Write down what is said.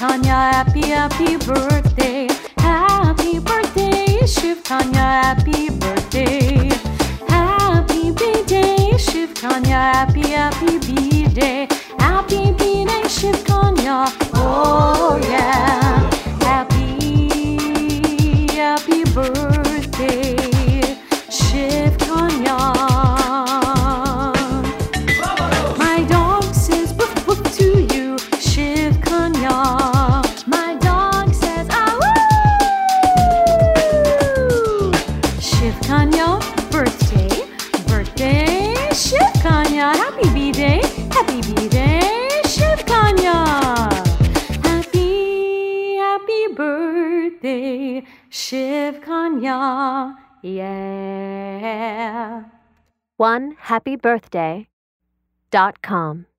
Tanya, happy birthday. Happy birthday, Shiv Tanya, happy birthday. Happy B-Day, Shiv Tanya, happy B-Day. Happy B-Day, Shiv Tanya, oh yeah. Happy birthday, Shiv Tanya. My dog says woof woof to you, Shiv Tanya. My dog says ah woo. Shiv Tanya, birthday, Shiv Tanya. Happy B-Day, Shiv Tanya. Happy birthday, Shiv Tanya. Yeah. OneHappyBirthday.com